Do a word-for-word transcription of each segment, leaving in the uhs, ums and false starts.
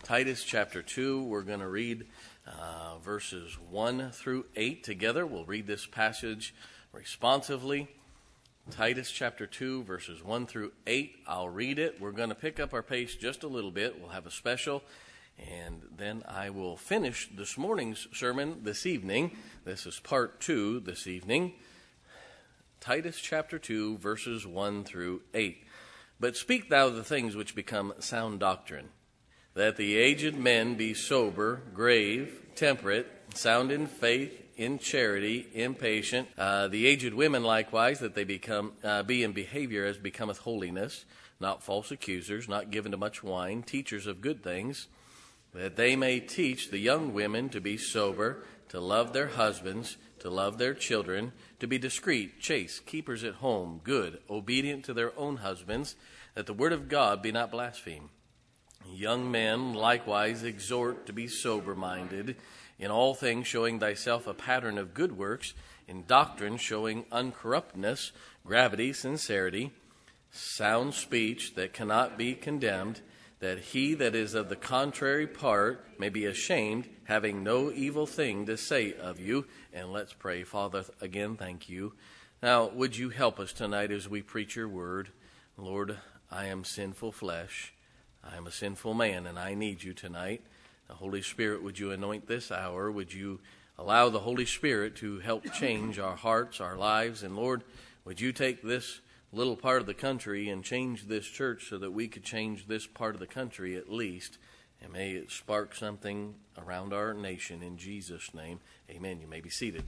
Titus chapter two. We're going to read uh, verses one through eight together. We'll read this passage responsively. Titus chapter two, verses one through eight. I'll read it. We're going to pick up our pace just a little bit. We'll have a special, and then I will finish this morning's sermon this evening. This is part two this evening. Titus chapter two, verses one through eight. But speak thou the things which become sound doctrine, that the aged men be sober, grave, temperate, sound in faith, in charity, impatient. Uh, the aged women likewise, that they become uh, be in behavior as becometh holiness, not false accusers, not given to much wine, teachers of good things, that they may teach the young women to be sober, to love their husbands, to love their children, to be discreet, chaste, keepers at home, good, obedient to their own husbands, that the word of God be not blasphemed. Young men likewise exhort to be sober-minded, in all things showing thyself a pattern of good works, in doctrine showing uncorruptness, gravity, sincerity, sound speech that cannot be condemned, that he that is of the contrary part may be ashamed, having no evil thing to say of you. And let's pray. Father, again, thank you. Now, would you help us tonight as we preach your word? Lord, I am sinful flesh. I am a sinful man, and I need you tonight. The Holy Spirit, would you anoint this hour? Would you allow the Holy Spirit to help change our hearts, our lives? And Lord, would you take this little part of the country and change this church so that we could change this part of the country at least? And may it spark something around our nation in Jesus' name. Amen. You may be seated.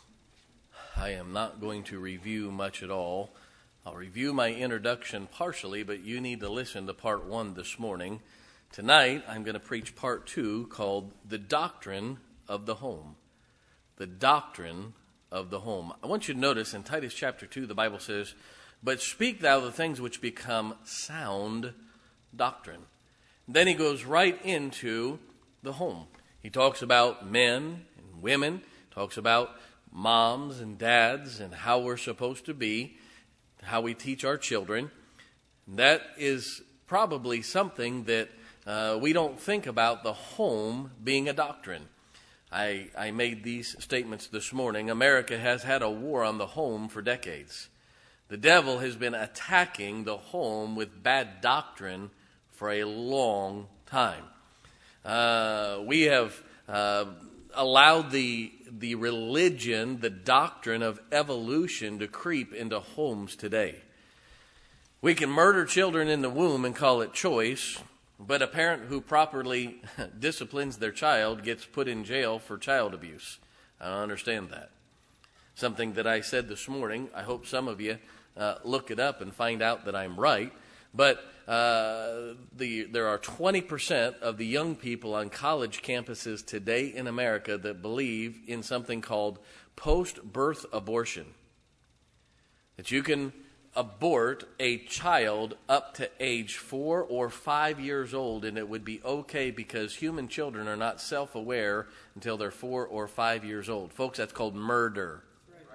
I am not going to review much at all. I'll review my introduction partially, but you need to listen to part one this morning. Tonight, I'm going to preach part two called The Doctrine of the Home. The Doctrine of the Home. I want you to notice in Titus chapter two, the Bible says, but speak thou the things which become sound doctrine. Then he goes right into the home. He talks about men and women, talks about moms and dads and how we're supposed to be, how we teach our children. That is probably something that uh, we don't think about, the home being a doctrine. I, I made these statements this morning. America has had a war on the home for decades. The devil has been attacking the home with bad doctrine for a long time. Uh, we have uh, allowed the the religion, the doctrine of evolution to creep into homes today. We can murder children in the womb and call it choice, but a parent who properly disciplines their child gets put in jail for child abuse. I don't understand that. Something that I said this morning, I hope some of you uh, look it up and find out that I'm right. But uh, the there are twenty percent of the young people on college campuses today in America that believe in something called post-birth abortion. That you can abort a child up to age four or five years old, and it would be okay because human children are not self-aware until they're four or five years old. Folks, that's called murder.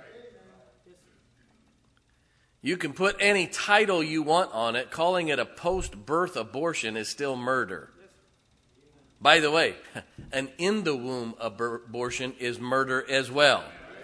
You can put any title you want on it. Calling it a post-birth abortion is still murder. By the way, an in-the-womb abortion is murder as well.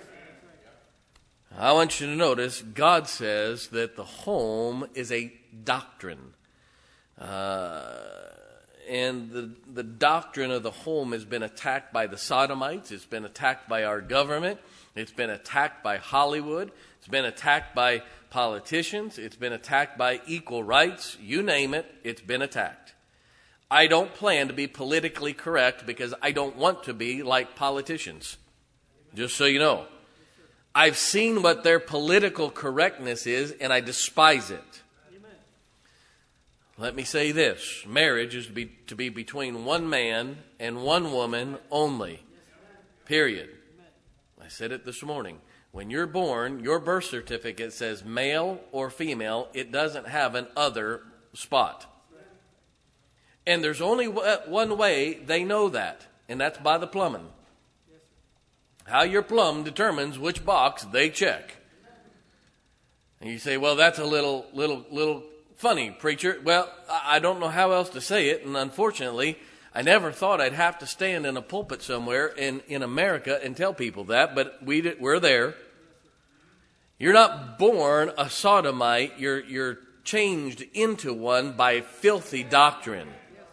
I want you to notice God says that the home is a doctrine. Uh, and the, the doctrine of the home has been attacked by the sodomites. It's been attacked by our government. It's been attacked by Hollywood. It's been attacked by politicians. It's been attacked by equal rights. You name it, it's been attacked. I don't plan to be politically correct because I don't want to be like politicians. Just so you know. I've seen what their political correctness is, and I despise it. Let me say this. Marriage is to be, to be between one man and one woman only. Period. I said it this morning. When you're born, your birth certificate says male or female. It doesn't have an other spot. And there's only one way they know that, and that's by the plumbing. How you're plumbed determines which box they check. And you say, well, that's a little, little, little funny, preacher. Well, I don't know how else to say it, and unfortunately, I never thought I'd have to stand in a pulpit somewhere in, in America and tell people that, but we did, we're there. You're not born a sodomite. You're, you're changed into one by filthy doctrine.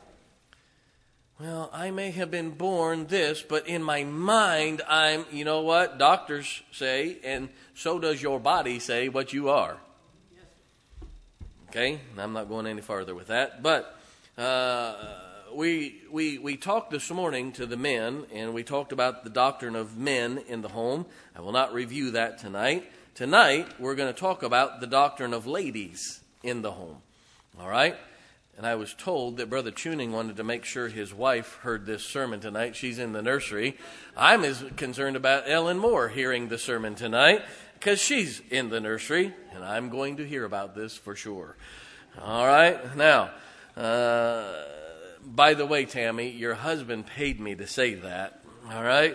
Well, I may have been born this, but in my mind, I'm, you know what, doctors say, and so does your body say what you are. Okay, I'm not going any farther with that, but uh, we, we, we talked this morning to the men, and we talked about the doctrine of men in the home. I will not review that tonight. Tonight, we're going to talk about the doctrine of ladies in the home. All right? And I was told that Brother Tuning wanted to make sure his wife heard this sermon tonight. She's in the nursery. I'm as concerned about Ellen Moore hearing the sermon tonight because she's in the nursery, and I'm going to hear about this for sure. All right? Now, uh, by the way, Tammy, your husband paid me to say that. All right?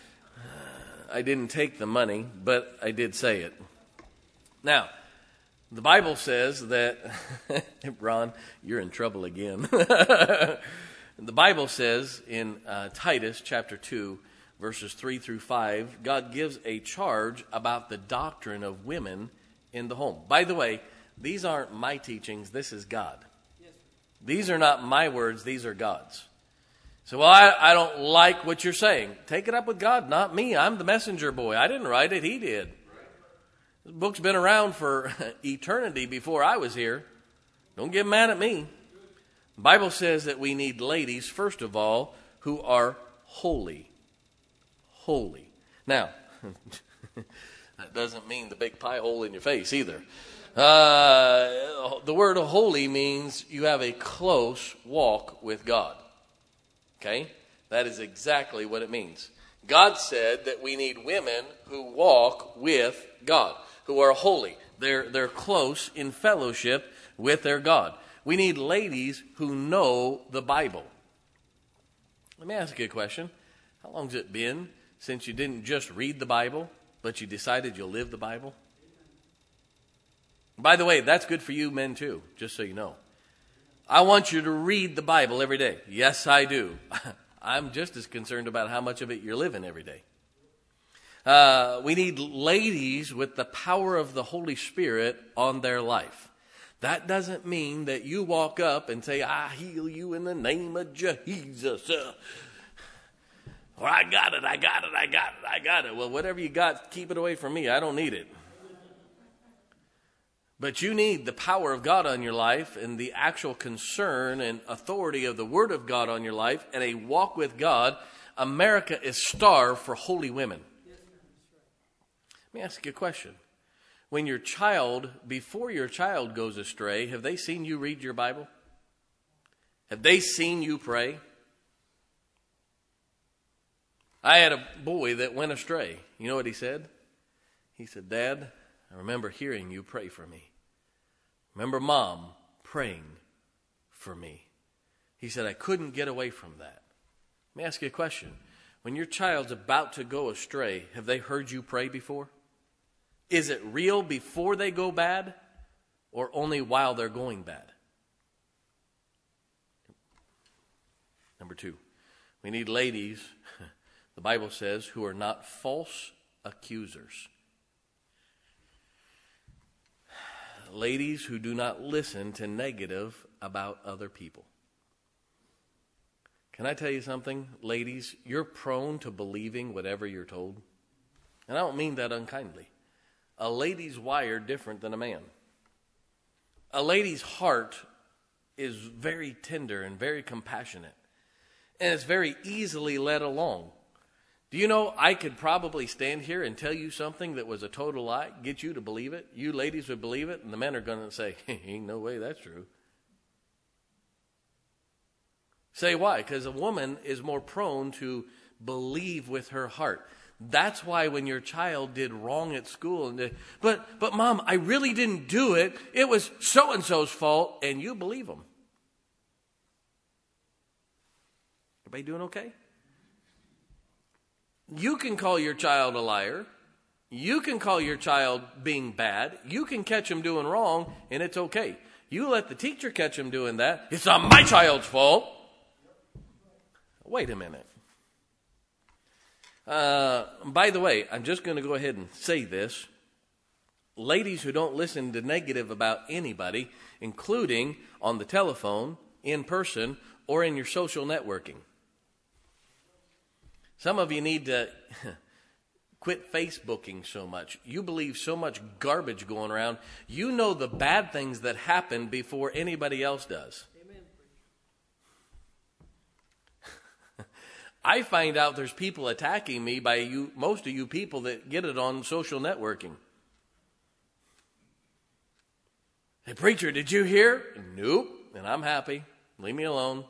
Uh, I didn't take the money, but I did say it. Now, the Bible says that, Ron, you're in trouble again. The Bible says in uh, Titus chapter two, verses three through five, God gives a charge about the doctrine of women in the home. By the way, these aren't my teachings. This is God. These are not my words. These are God's. So, well, I, I don't like what you're saying. Take it up with God, not me. I'm the messenger boy. I didn't write it. He did. This book's been around for eternity before I was here. Don't get mad at me. The Bible says that we need ladies, first of all, who are holy. Holy. Now, that doesn't mean the big pie hole in your face either. Uh, the word holy means you have a close walk with God. Okay? That is exactly what it means. God said that we need women who walk with God, who are holy. They're, they're close in fellowship with their God. We need ladies who know the Bible. Let me ask you a question. How long has it been since you didn't just read the Bible, but you decided you'll live the Bible? By the way, that's good for you men too, just so you know. I want you to read the Bible every day. Yes, I do. I'm just as concerned about how much of it you're living every day. Uh, we need ladies with the power of the Holy Spirit on their life. That doesn't mean that you walk up and say, I heal you in the name of Jesus. Uh, or I got it, I got it, I got it, I got it. Well, whatever you got, keep it away from me. I don't need it. But you need the power of God on your life and the actual concern and authority of the Word of God on your life and a walk with God. America is starved for holy women. Let me ask you a question. When your child, before your child goes astray, have they seen you read your Bible? Have they seen you pray? I had a boy that went astray. You know what he said? He said, Dad, I remember hearing you pray for me. Remember Mom praying for me. He said, I couldn't get away from that. Let me ask you a question. When your child's about to go astray, have they heard you pray before? Is it real before they go bad or only while they're going bad? Number two, we need ladies, the Bible says, who are not false accusers. Ladies who do not listen to negative about other people. Can I tell you something, ladies? You're prone to believing whatever you're told. And I don't mean that unkindly. A lady's wired different than a man. A lady's heart is very tender and very compassionate. And it's very easily led along. Do you know I could probably stand here and tell you something that was a total lie, get you to believe it? You ladies would believe it, and the men are going to say, ain't no way that's true. Say why? Because a woman is more prone to believe with her heart. That's why when your child did wrong at school, and they, but but Mom, I really didn't do it. It was so-and-so's fault, and you believe them. Everybody doing okay? You can call your child a liar. You can call your child being bad. You can catch him doing wrong, and it's okay. You let the teacher catch him doing that. It's not my child's fault. wait a minute. Uh, by the way, I'm just going to go ahead and say this. Ladies who don't listen to negative about anybody, including on the telephone, in person, or in your social networking. Some of you need to quit Facebooking so much. You believe so much garbage going around. You know the bad things that happen before anybody else does. I find out there's people attacking me by you, most of you people that get it on social networking. Hey, preacher, did you hear? Nope. And I'm happy. Leave me alone.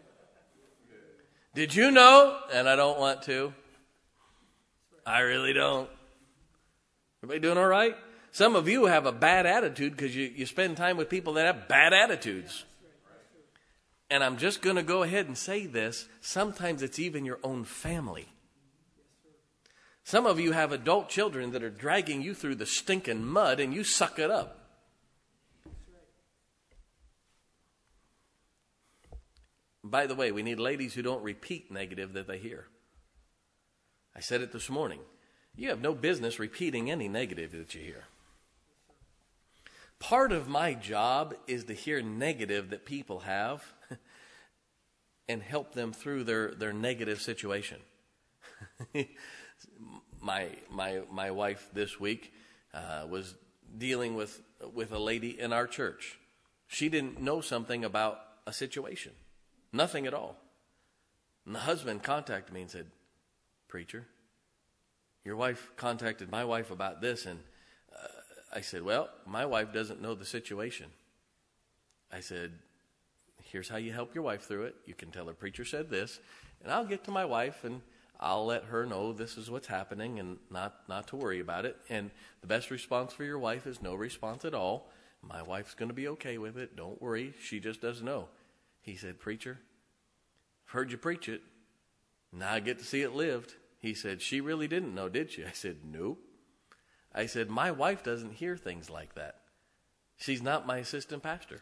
Did you know? And I don't want to. I really don't. Everybody doing all right? Some of you have a bad attitude because you, you spend time with people that have bad attitudes. And I'm just going to go ahead and say this. Sometimes it's even your own family. Some of you have adult children that are dragging you through the stinking mud and you suck it up. By the way, we need ladies who don't repeat negative that they hear. I said it this morning. You have no business repeating any negative that you hear. Part of my job is to hear negative that people have and help them through their, their negative situation. my my my wife this week uh, was dealing with with a lady in our church. She didn't know something about a situation. Nothing at all. And the husband contacted me and said, "Preacher, your wife contacted my wife about this." And uh, I said, "Well, my wife doesn't know the situation." I said, "Here's how you help your wife through it. You can tell her, preacher said this, and I'll get to my wife and I'll let her know this is what's happening and not, not to worry about it. And the best response for your wife is no response at all. My wife's going to be okay with it. Don't worry. She just doesn't know." He said, "Preacher, I've heard you preach it. Now I get to see it lived." He said, "She really didn't know, did she?" I said, "Nope." I said, "My wife doesn't hear things like that. She's not my assistant pastor."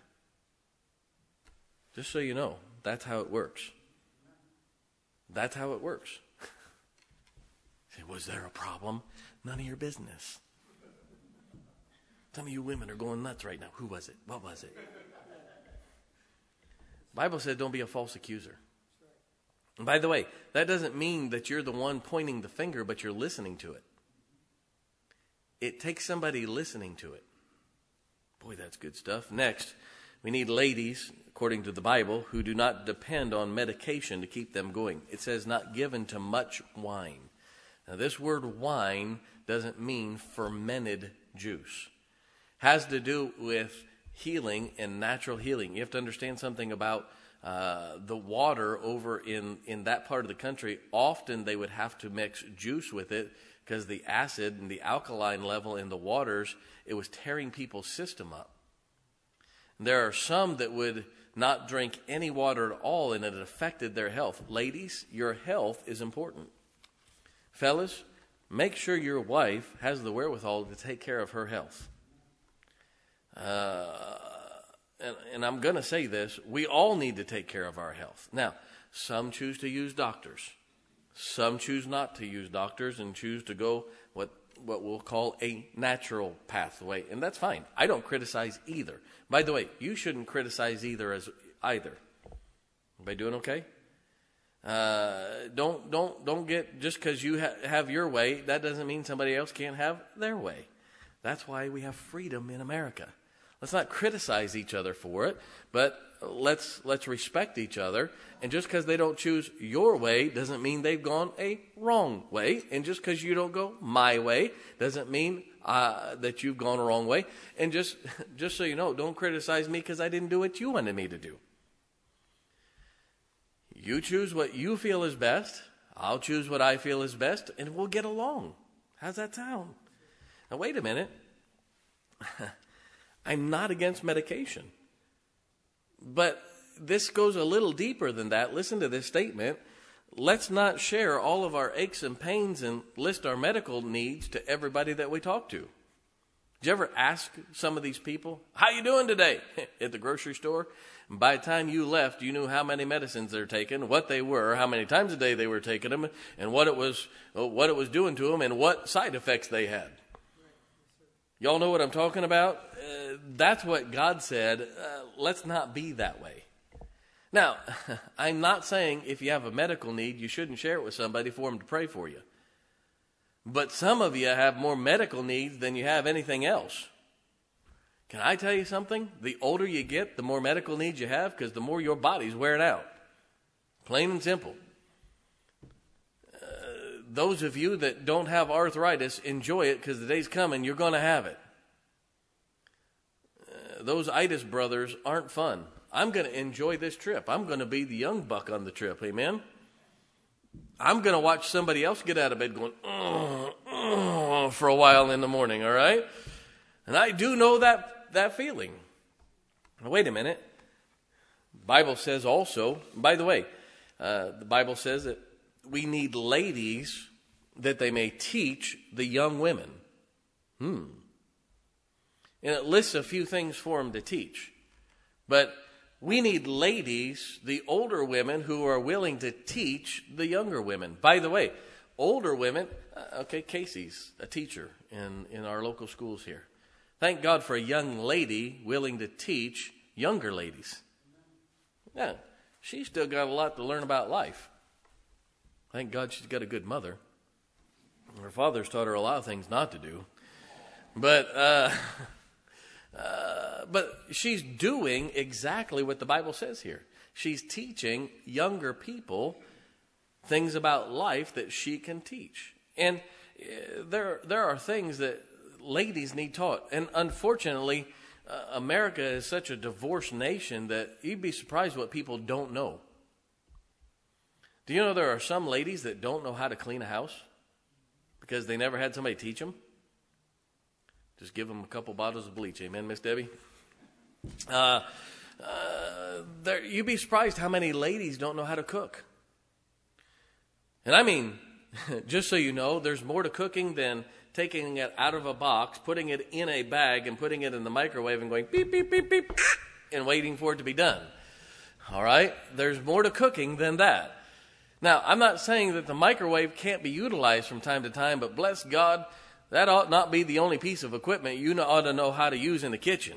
Just so you know, that's how it works. That's how it works. I said, "Was there a problem?" None of your business. Some of you women are going nuts right now. Who was it? What was it? The Bible said don't be a false accuser. And by the way, that doesn't mean that you're the one pointing the finger, but you're listening to it. It takes somebody listening to it. Boy, that's good stuff. Next, we need ladies, according to the Bible, who do not depend on medication to keep them going. It says not given to much wine. Now, this word wine doesn't mean fermented juice. It has to do with healing and natural healing. You have to understand something about uh, the water over in, in that part of the country. Often they would have to mix juice with it because the acid and the alkaline level in the waters, it was tearing people's system up. There are some that would not drink any water at all, and it affected their health. Ladies, your health is important. Fellas, make sure your wife has the wherewithal to take care of her health. Uh, and, and I'm going to say this, we all need to take care of our health. Now, some choose to use doctors. Some choose not to use doctors and choose to go what what we'll call a natural pathway, and that's fine. I don't criticize either. By the way, you shouldn't criticize either as either. Everybody doing okay? Uh, don't don't don't get just because you ha- have your way, that doesn't mean somebody else can't have their way. That's why we have freedom in America. Let's not criticize each other for it, but let's let's respect each other. And just because they don't choose your way doesn't mean they've gone a wrong way. And just because you don't go my way doesn't mean uh, that you've gone a wrong way. And just just so you know, don't criticize me because I didn't do what you wanted me to do. You choose what you feel is best. I'll choose what I feel is best, and we'll get along. How's that sound? Now, wait a minute. I'm not against medication. But this goes a little deeper than that. Listen to this statement. Let's not share all of our aches and pains and list our medical needs to everybody that we talk to. Did you ever ask some of these people, how you doing today at the grocery store? And by the time you left, you knew how many medicines they're taking, what they were, how many times a day they were taking them, and what it was, what it was doing to them, and what side effects they had. Y'all know what I'm talking about? Uh, that's what God said. Uh, let's not be that way. Now, I'm not saying if you have a medical need, you shouldn't share it with somebody for them to pray for you. But some of you have more medical needs than you have anything else. Can I tell you something? The older you get, the more medical needs you have, because the more your body's wearing out. Plain and simple. Uh, those of you that don't have arthritis, enjoy it, because the day's coming, you're going to have it. Uh, those itis brothers aren't fun. I'm going to enjoy this trip. I'm going to be the young buck on the trip. Amen? I'm going to watch somebody else get out of bed going, oh, oh, for a while in the morning, all right? And I do know that, that feeling. Now, wait a minute. The Bible says also, by the way, uh, the Bible says that we need ladies that they may teach the young women. Hmm. And it lists a few things for them to teach. But we need ladies, the older women, who are willing to teach the younger women. By the way, older women, uh, okay, Casey's a teacher in, in our local schools here. Thank God for a young lady willing to teach younger ladies. Yeah, she's still got a lot to learn about life. Thank God she's got a good mother. Her father's taught her a lot of things not to do. But, uh... Uh, but she's doing exactly what the Bible says here. She's teaching younger people things about life that she can teach. And uh, there, there are things that ladies need taught. And unfortunately, uh, America is such a divorced nation that you'd be surprised what people don't know. Do you know there are some ladies that don't know how to clean a house because they never had somebody teach them? Just give them a couple bottles of bleach. Amen, Miss Debbie? Uh, uh, there, you'd be surprised how many ladies don't know how to cook. And I mean, just so you know, there's more to cooking than taking it out of a box, putting it in a bag, and putting it in the microwave and going beep, beep, beep, beep, and waiting for it to be done. All right? There's more to cooking than that. Now, I'm not saying that the microwave can't be utilized from time to time, but bless God, that ought not be the only piece of equipment you ought to know how to use in the kitchen.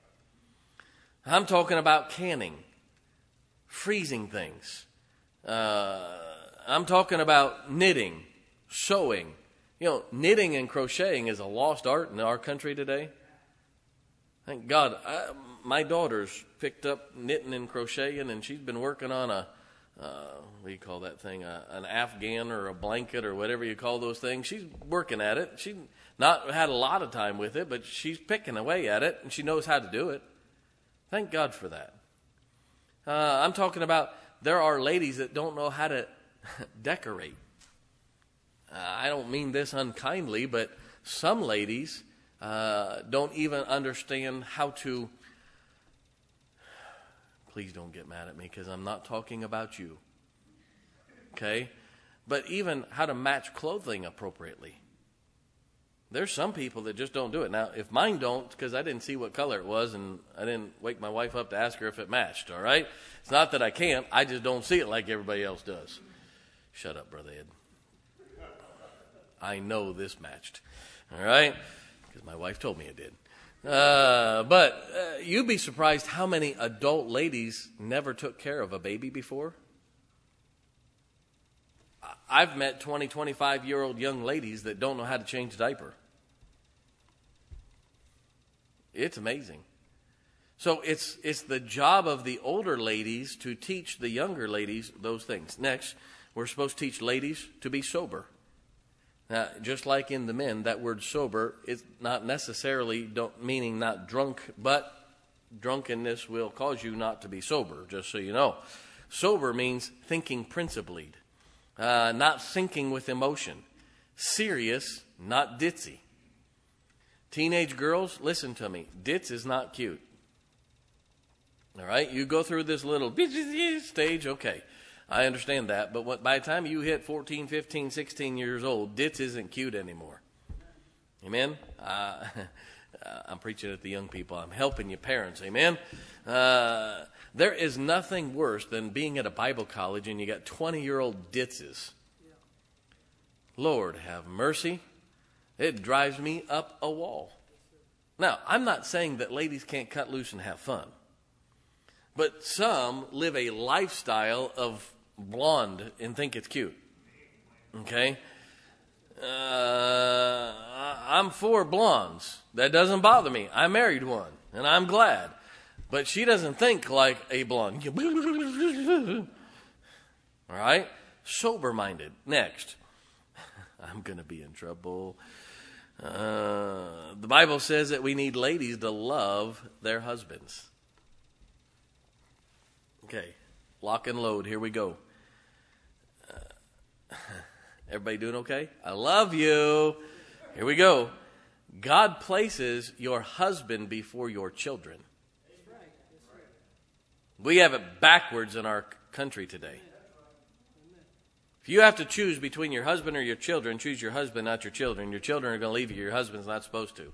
I'm talking about canning, freezing things. Uh, I'm talking about knitting, sewing. You know, knitting and crocheting is a lost art in our country today. Thank God. I, my daughter's picked up knitting and crocheting, and she's been working on a, uh, what do you call that thing, a, an Afghan or a blanket or whatever you call those things. She's working at it. She's not had a lot of time with it, but she's picking away at it, and she knows how to do it. Thank God for that. Uh, I'm talking about there are ladies that don't know how to decorate. Uh, I don't mean this unkindly, but some ladies uh, don't even understand how to. Please don't get mad at me because I'm not talking about you. Okay? But even how to match clothing appropriately. There's some people that just don't do it. Now, if mine don't, because I didn't see what color it was and I didn't wake my wife up to ask her if it matched, all right? It's not that I can't. I just don't see it like everybody else does. Shut up, Brother Ed. I know this matched, all right? Because my wife told me it did. Uh, but uh, you'd be surprised how many adult ladies never took care of a baby before. I've met twenty, twenty-five-year-old young ladies that don't know how to change a diaper. It's amazing. So it's it's the job of the older ladies to teach the younger ladies those things. Next, we're supposed to teach ladies to be sober. Now, just like in the men, that word sober is not necessarily don't, meaning not drunk, but drunkenness will cause you not to be sober, just so you know. Sober means thinking principled, uh, not thinking with emotion. Serious, not ditzy. Teenage girls, listen to me. Ditz is not cute. All right? You go through this little stage, okay. I understand that, but what, by the time you hit fourteen, fifteen, sixteen years old, ditz isn't cute anymore. Amen? Uh, Uh, I'm preaching at the young people. I'm helping you parents. Amen? Uh, there is nothing worse than being at a Bible college and you got twenty-year-old ditzes. Lord have mercy. It drives me up a wall. Now, I'm not saying that ladies can't cut loose and have fun. But some live a lifestyle of blonde and think it's cute. Okay? Uh, I'm for blondes. That doesn't bother me. I married one, and I'm glad. But she doesn't think like a blonde. All right? Sober-minded. Next. I'm going to be in trouble. Uh, the Bible says that we need ladies to love their husbands. Okay, lock and load. Here we go. Uh, everybody doing okay? I love you. Here we go. God places your husband before your children. We have it backwards in our country today. If you have to choose between your husband or your children, choose your husband, not your children. Your children are going to leave you. Your husband's not supposed to.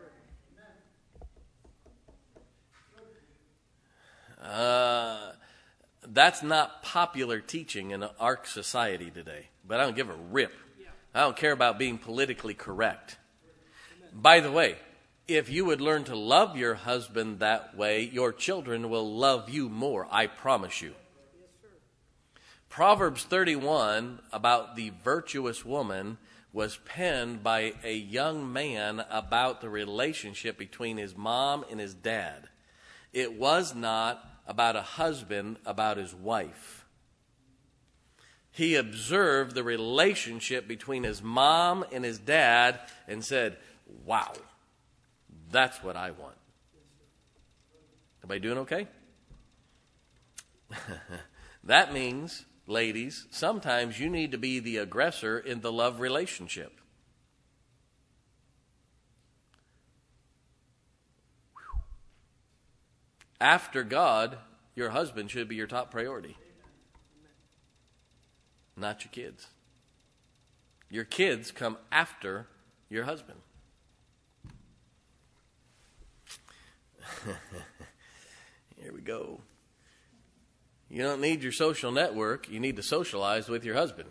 Uh, that's not popular teaching in our society today. But I don't give a rip. I don't care about being politically correct. By the way, if you would learn to love your husband that way, your children will love you more. I promise you. Proverbs thirty-one about the virtuous woman was penned by a young man about the relationship between his mom and his dad. It was not about a husband, about his wife. He observed the relationship between his mom and his dad and said, wow, that's what I want. Everybody doing okay? That means, ladies, sometimes you need to be the aggressor in the love relationship. After God, your husband should be your top priority. Not your kids. Your kids come after your husband. Here we go. You don't need your social network. You need to socialize with your husband.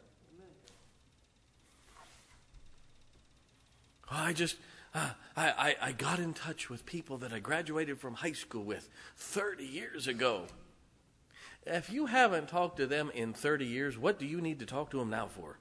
Oh, I just, uh, I, I, I got in touch with people that I graduated from high school with thirty years ago. If you haven't talked to them in thirty years, what do you need to talk to them now for?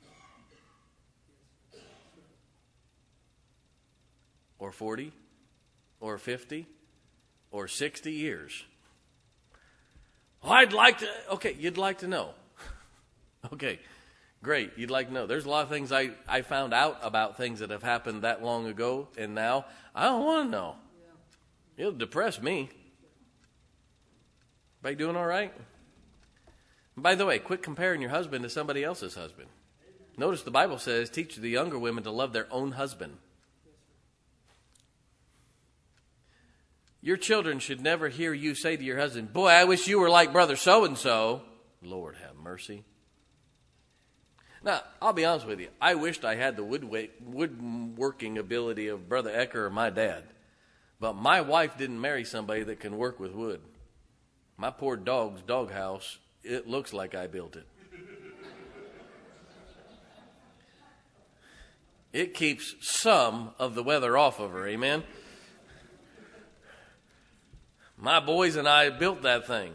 Or forty? Or fifty? Or sixty years? Well, I'd like to, okay, you'd like to know. Okay, great, you'd like to know. There's a lot of things I, I found out about things that have happened that long ago and now. I don't want to know. It'll depress me. Everybody doing all right? By the way, quit comparing your husband to somebody else's husband. Notice the Bible says, teach the younger women to love their own husband. Your children should never hear you say to your husband, boy, I wish you were like brother so-and-so. Lord have mercy. Now, I'll be honest with you. I wished I had the woodwork- woodworking ability of Brother Ecker or my dad. But my wife didn't marry somebody that can work with wood. My poor dog's doghouse, it looks like I built it. It keeps some of the weather off of her, amen? My boys and I built that thing.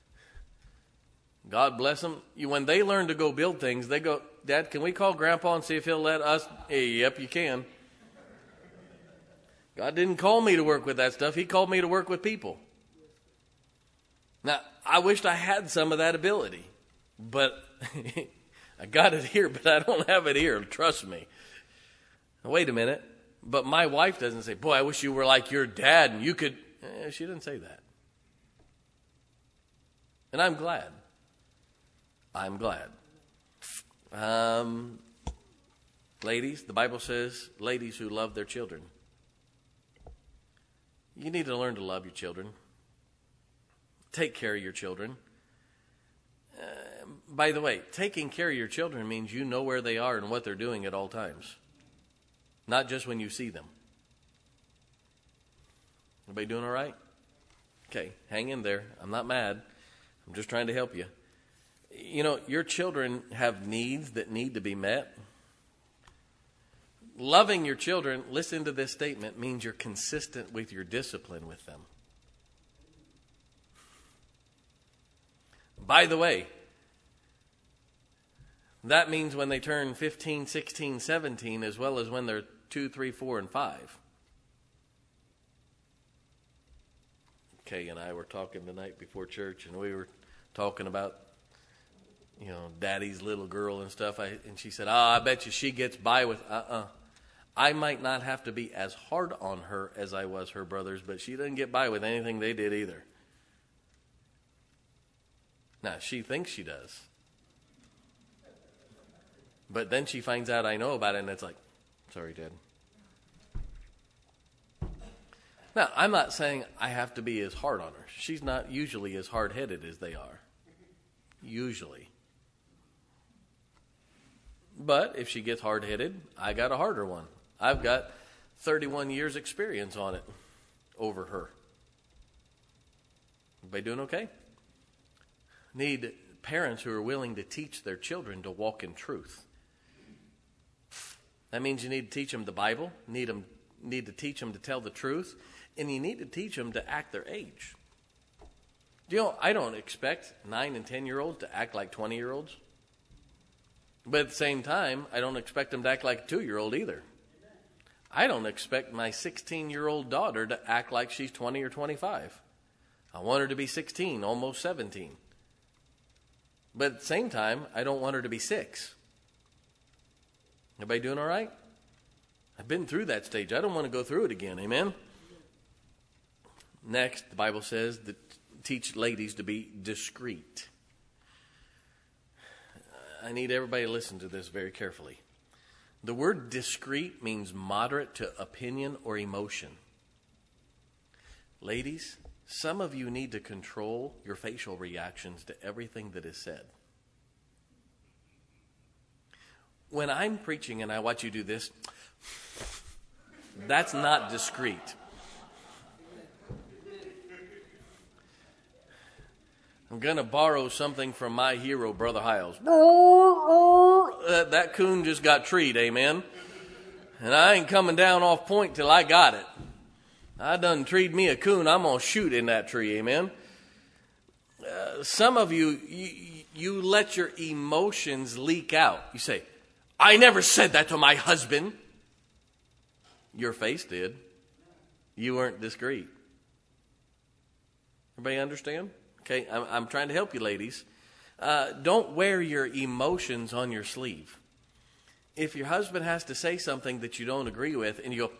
God bless them. You, when they learn to go build things, they go, Dad, can we call Grandpa and see if he'll let us? Hey, yep, you can. God didn't call me to work with that stuff. He called me to work with people. Now, I wished I had some of that ability. But I got it here, but I don't have it here. Trust me. Wait a minute. But my wife doesn't say, boy, I wish you were like your dad and you could. Eh, she didn't say that. And I'm glad. I'm glad. Um, ladies, the Bible says, ladies who love their children. You need to learn to love your children. Take care of your children. Uh, by the way, taking care of your children means you know where they are and what they're doing at all times. Not just when you see them. Everybody doing all right? Okay, hang in there. I'm not mad. I'm just trying to help you. You know, your children have needs that need to be met. Loving your children, listen to this statement, means you're consistent with your discipline with them. By the way, that means when they turn fifteen, sixteen, seventeen, as well as when they're two, three, four, and five. Kay and I were talking the night before church, and we were talking about, you know, daddy's little girl and stuff. I, and she said, oh, I bet you she gets by with, uh-uh. I might not have to be as hard on her as I was her brothers, but she doesn't get by with anything they did either. Now, she thinks she does. But then she finds out I know about it, and it's like, sorry, Dad. Now, I'm not saying I have to be as hard on her. She's not usually as hard-headed as they are. Usually. But if she gets hard-headed, I got a harder one. I've got thirty-one years experience on it over her. Everybody doing okay? Need parents who are willing to teach their children to walk in truth. That means you need to teach them the Bible, need them, need to teach them to tell the truth, and you need to teach them to act their age. You know, I don't expect nine and ten-year-olds to act like twenty-year-olds. But at the same time, I don't expect them to act like a two-year-old either. I don't expect my sixteen-year-old daughter to act like she's twenty or twenty-five. I want her to be sixteen, almost seventeen. But at the same time, I don't want her to be six. Everybody doing all right? I've been through that stage. I don't want to go through it again. Amen? Next, the Bible says that teach ladies to be discreet. I need everybody to listen to this very carefully. The word discreet means moderate to opinion or emotion. Ladies, some of you need to control your facial reactions to everything that is said. When I'm preaching and I watch you do this, that's not discreet. I'm going to borrow something from my hero, Brother Hiles. That, that coon just got treed, amen? And I ain't coming down off point till I got it. I done treed me a coon, I'm going to shoot in that tree, amen? Uh, some of you, you, you let your emotions leak out. You say, I never said that to my husband. Your face did. You weren't discreet. Everybody understand? Okay, I'm, I'm trying to help you, ladies. Uh, don't wear your emotions on your sleeve. If your husband has to say something that you don't agree with and you go,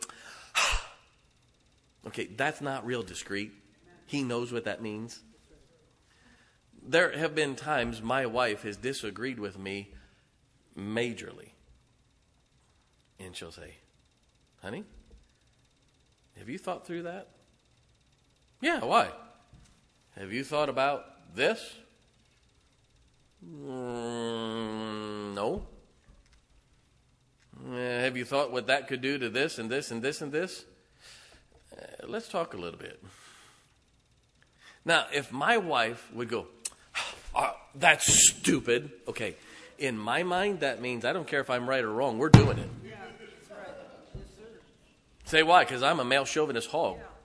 okay, that's not real discreet. He knows what that means. There have been times my wife has disagreed with me majorly. And she'll say, honey, have you thought through that? Yeah, why? Have you thought about this? Mm, no. Uh, have you thought what that could do to this and this and this and this? Uh, let's talk a little bit. Now, if my wife would go, oh, that's stupid. Okay, in my mind, that means I don't care if I'm right or wrong. We're doing it. Yeah, that's right. Yes, sir. Say why? Because I'm a male chauvinist hog. Yeah.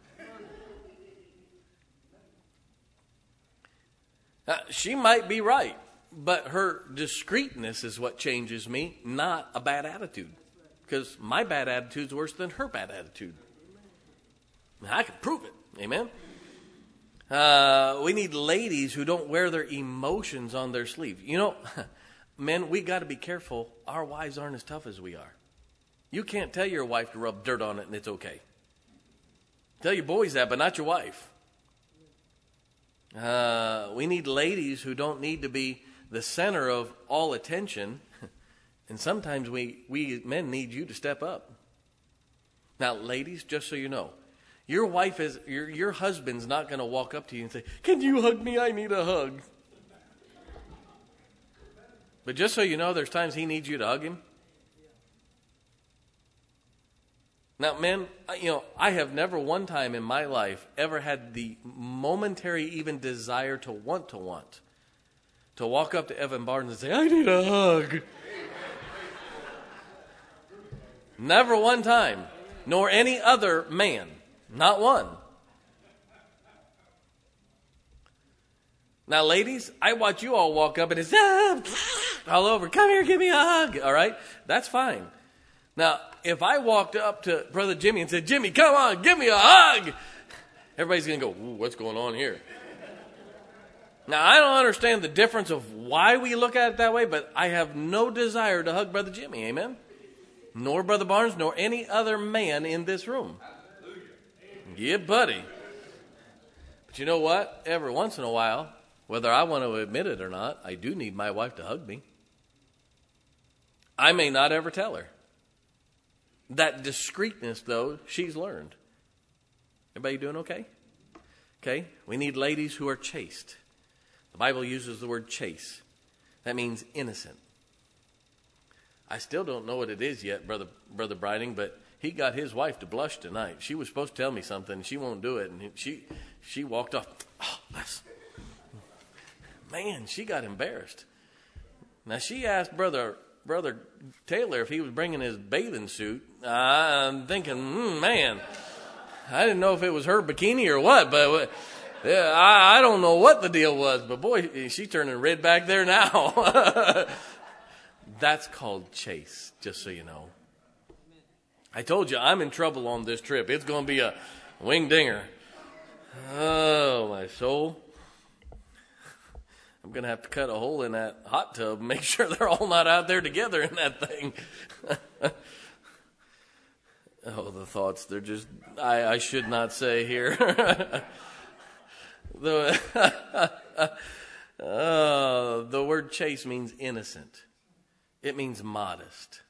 Uh, she might be right, but her discreetness is what changes me, not a bad attitude. Because my bad attitude is worse than her bad attitude. I can prove it. Amen? Uh, we need ladies who don't wear their emotions on their sleeve. You know, men, we got to be careful. Our wives aren't as tough as we are. You can't tell your wife to rub dirt on it and it's okay. Tell your boys that, but not your wife. Uh, we need ladies who don't need to be the center of all attention. And sometimes we, we men need you to step up. Now, ladies, just so you know, your wife is, your, your husband's not going to walk up to you and say, can you hug me? I need a hug. But just so you know, there's times he needs you to hug him. Now, men, you know, I have never one time in my life ever had the momentary even desire to want to want. To walk up to Evan Barnes and say, I need a hug. Never one time. Nor any other man. Not one. Now, ladies, I watch you all walk up and it's ah, all over. Come here, give me a hug. All right? That's fine. Now, if I walked up to Brother Jimmy and said, Jimmy, come on, give me a hug, everybody's going to go, ooh, what's going on here? Now, I don't understand the difference of why we look at it that way, but I have no desire to hug Brother Jimmy. Amen? Nor Brother Barnes, nor any other man in this room. Yeah, buddy. But you know what? Every once in a while, whether I want to admit it or not, I do need my wife to hug me. I may not ever tell her. That discreetness, though, she's learned. Everybody doing okay? Okay? We need ladies who are chaste. The Bible uses the word chaste. That means innocent. I still don't know what it is yet, Brother Brother Briding, but he got his wife to blush tonight. She was supposed to tell me something, and she won't do it. And she she walked off. Oh, that's... Man, she got embarrassed. Now, she asked Brother Brother Taylor if he was bringing his bathing suit. Uh, I'm thinking, mm, man, I didn't know if it was her bikini or what, but yeah, I, I don't know what the deal was. But boy, she's turning red back there now. That's called chase, just so you know. I told you, I'm in trouble on this trip. It's going to be a wing dinger. Oh, my soul. I'm going to have to cut a hole in that hot tub and make sure they're all not out there together in that thing. Oh, the thoughts, they're just, I, I should not say here. the, uh, the word chaste means innocent. It means modest.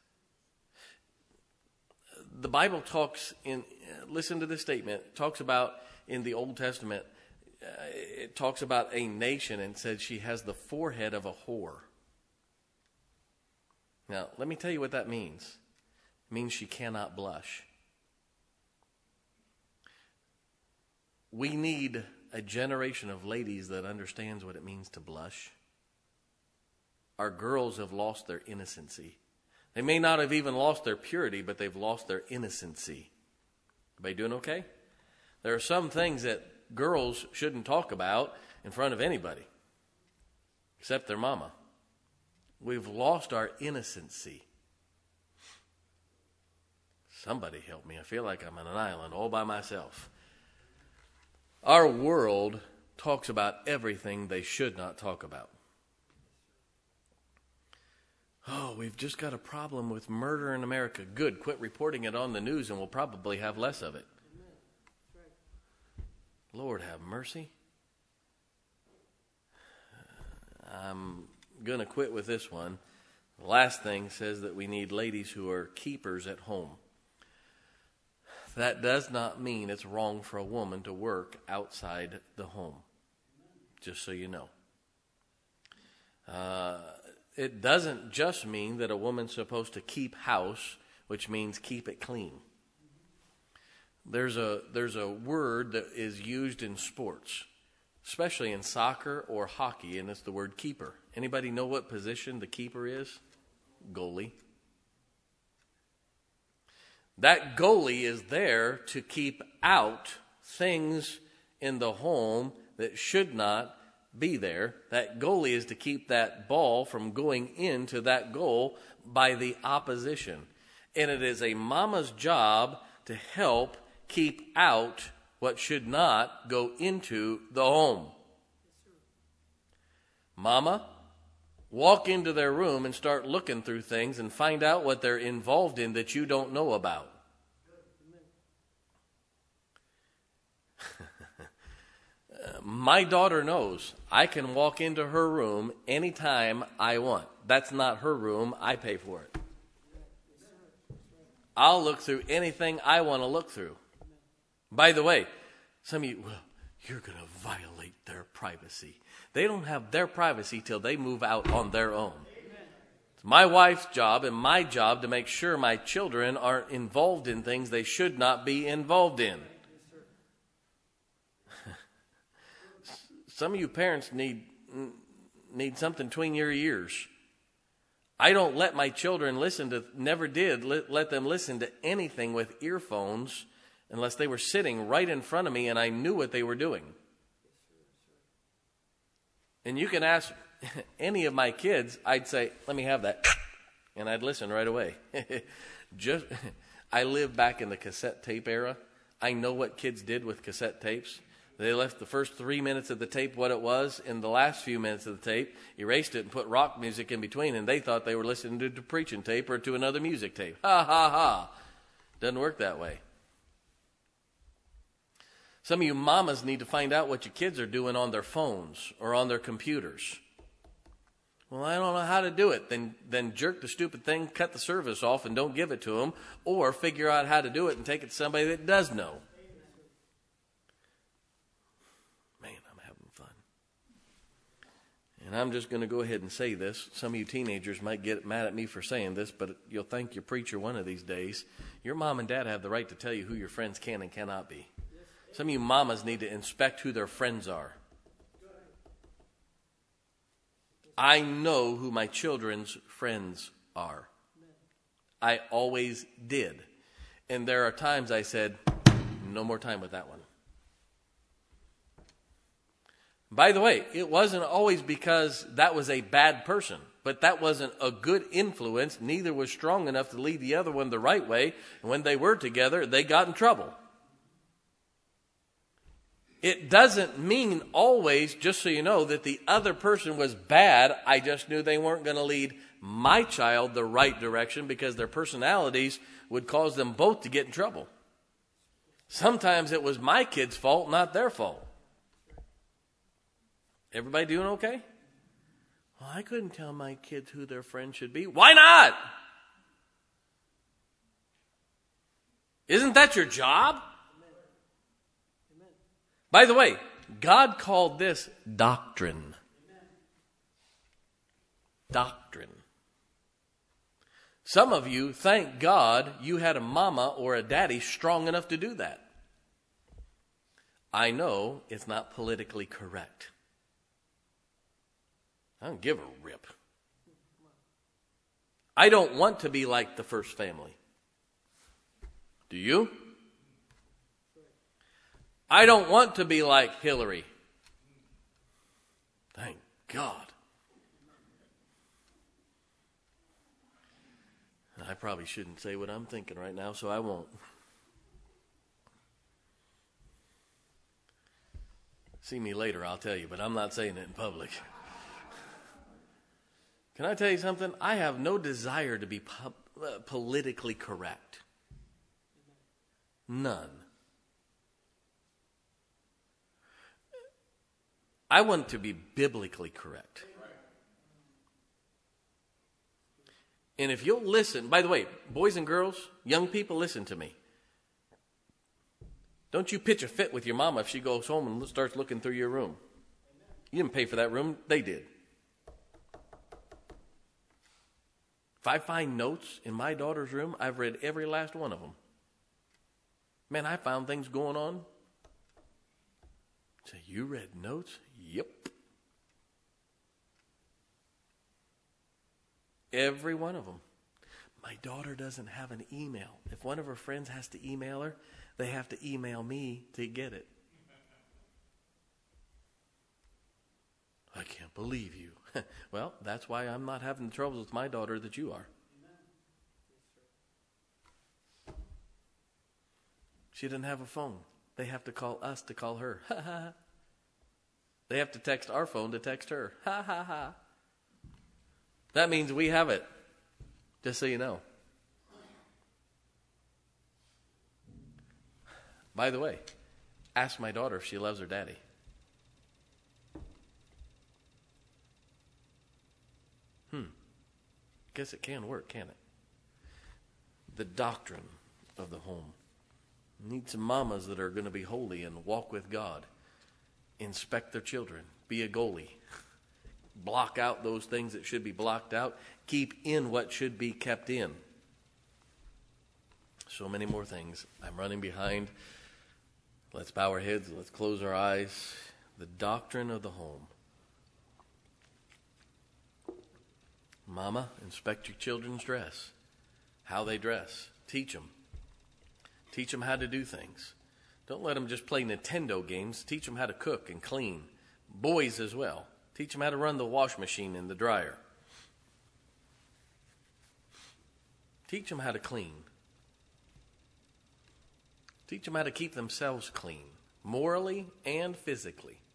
The Bible talks in, listen to this statement, it talks about in the Old Testament, uh, it talks about a nation and says she has the forehead of a whore. Now, let me tell you what that means. It means she cannot blush. We need a generation of ladies that understands what it means to blush. Our girls have lost their innocency. They may not have even lost their purity, but they've lost their innocency. Everybody doing okay? There are some things that girls shouldn't talk about in front of anybody, except their mama. We've lost our innocency. Somebody help me. I feel like I'm on an island all by myself. Our world talks about everything they should not talk about. Oh, we've just got a problem with murder in America. Good. Quit reporting it on the news and we'll probably have less of it. Lord have mercy. I'm going to quit with this one. The last thing says that we need ladies who are keepers at home. That does not mean it's wrong for a woman to work outside the home. Just so you know. Uh, it doesn't just mean that a woman's supposed to keep house, which means keep it clean. There's a there's a word that is used in sports, especially in soccer or hockey, and it's the word keeper. Anybody know what position the keeper is? Goalie. That goalie is there to keep out things in the home that should not be there. That goalie is to keep that ball from going into that goal by the opposition. And it is a mama's job to help keep out what should not go into the home. Mama, walk into their room and start looking through things and find out what they're involved in that you don't know about. My daughter knows I can walk into her room anytime I want. That's not her room. I pay for it. I'll look through anything I want to look through. By the way, some of you, well, you're going to violate their privacy. They don't have their privacy till they move out on their own. It's my wife's job and my job to make sure my children aren't involved in things they should not be involved in. Some of you parents need need something between your ears. I don't let my children listen to, never did let, let them listen to anything with earphones unless they were sitting right in front of me and I knew what they were doing. And you can ask any of my kids, I'd say, let me have that. And I'd listen right away. Just, I lived back in the cassette tape era. I know what kids did with cassette tapes. They left the first three minutes of the tape what it was. In the last few minutes of the tape, erased it and put rock music in between. And they thought they were listening to a preaching tape or to another music tape. Ha, ha, ha. Doesn't work that way. Some of you mamas need to find out what your kids are doing on their phones or on their computers. Well, I don't know how to do it. Then then jerk the stupid thing, cut the service off, and don't give it to them. Or figure out how to do it and take it to somebody that does know. Man, I'm having fun. And I'm just going to go ahead and say this. Some of you teenagers might get mad at me for saying this, but you'll thank your preacher one of these days. Your mom and dad have the right to tell you who your friends can and cannot be. Some of you mamas need to inspect who their friends are. I know who my children's friends are. I always did. And there are times I said, no more time with that one. By the way, it wasn't always because that was a bad person, but that wasn't a good influence. Neither was strong enough to lead the other one the right way. And when they were together, they got in trouble. It doesn't mean always, just so you know, that the other person was bad. I just knew they weren't going to lead my child the right direction because their personalities would cause them both to get in trouble. Sometimes it was my kid's fault, not their fault. Everybody doing okay? Well, I couldn't tell my kids who their friends should be. Why not? Isn't that your job? By the way, God called this doctrine. Doctrine. Some of you, thank God, you had a mama or a daddy strong enough to do that. I know it's not politically correct. I don't give a rip. I don't want to be like the first family. Do you? I don't want to be like Hillary. Thank God. I probably shouldn't say what I'm thinking right now, so I won't. See me later, I'll tell you, but I'm not saying it in public. Can I tell you something? I have no desire to be pub- uh, politically correct. None. I want to be biblically correct. And if you'll listen, by the way, boys and girls, young people, listen to me. Don't you pitch a fit with your mama if she goes home and starts looking through your room. You didn't pay for that room, they did. If I find notes in my daughter's room, I've read every last one of them. Man, I found things going on. Say, you read notes? Yep. Every one of them. My daughter doesn't have an email. If one of her friends has to email her, they have to email me to get it. I can't believe you. Well, that's why I'm not having the troubles with my daughter that you are. She doesn't have a phone. They have to call us to call her. Ha ha. They have to text our phone to text her. Ha ha ha. That means we have it. Just so you know. By the way, ask my daughter if she loves her daddy. Hmm. Guess it can work, can it? The doctrine of the home. Need some mamas that are going to be holy and walk with God. Inspect their children. Be a goalie. block out those things that should be blocked out. Keep in what should be kept in. So many more things. I'm running behind. Let's bow our heads. Let's close our eyes. The doctrine of the home. Mama, inspect your children's dress. How they dress. Teach them. Teach them how to do things. Don't let them just play Nintendo games. Teach them how to cook and clean. Boys as well. Teach them how to run the wash machine and the dryer. Teach them how to clean. Teach them how to keep themselves clean, morally and physically.